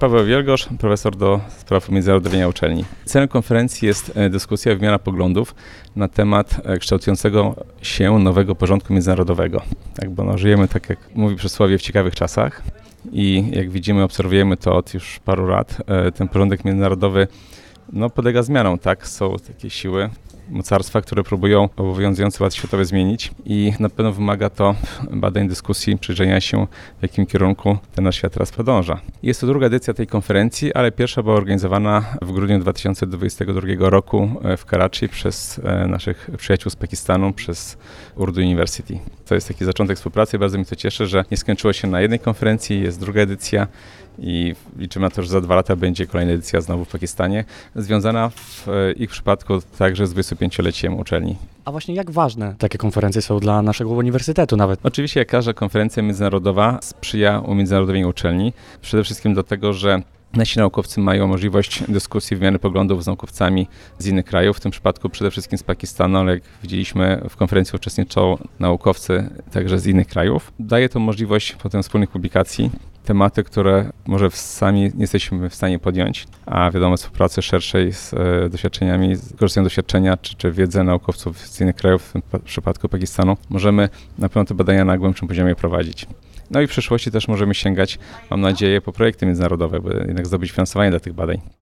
Paweł Wielgosz, profesor do spraw umiędzynarodowienia uczelni. Celem konferencji jest dyskusja i wymiana poglądów na temat kształtującego się nowego porządku międzynarodowego. Tak, bo żyjemy, tak jak mówi przysłowie, w ciekawych czasach i jak widzimy, obserwujemy to od już paru lat. Ten porządek międzynarodowy podlega zmianom, tak? Są takie siły, mocarstwa, które próbują obowiązujący ład światowy zmienić i na pewno wymaga to badań, dyskusji, przyjrzenia się, w jakim kierunku ten nasz świat teraz podąża. Jest to druga edycja tej konferencji, ale pierwsza była organizowana w grudniu 2022 roku w Karachi przez naszych przyjaciół z Pakistanu, przez Urdu University. To jest taki zaczątek współpracy. Bardzo mi to cieszy, że nie skończyło się na jednej konferencji, jest druga edycja i liczymy na to, że za 2 lata będzie kolejna edycja znowu w Pakistanie, związana w ich przypadku także z 25-leciem uczelni. A właśnie jak ważne takie konferencje są dla naszego uniwersytetu nawet? Oczywiście jak każda konferencja międzynarodowa sprzyja umiędzynarodowieniu uczelni. Przede wszystkim do tego, że nasi naukowcy mają możliwość dyskusji, wymiany poglądów z naukowcami z innych krajów, w tym przypadku przede wszystkim z Pakistanu, ale jak widzieliśmy w konferencji uczestniczą naukowcy także z innych krajów. Daje to możliwość potem wspólnych publikacji, tematy, które może sami nie jesteśmy w stanie podjąć, a wiadomo, współpracy szerszej z doświadczeniami, z korzystaniem doświadczenia czy wiedzę naukowców z innych krajów, w tym przypadku Pakistanu, możemy na pewno te badania na głębszym poziomie prowadzić. No i w przyszłości też możemy sięgać, mam nadzieję, po projekty międzynarodowe, by jednak zdobyć finansowanie dla tych badań.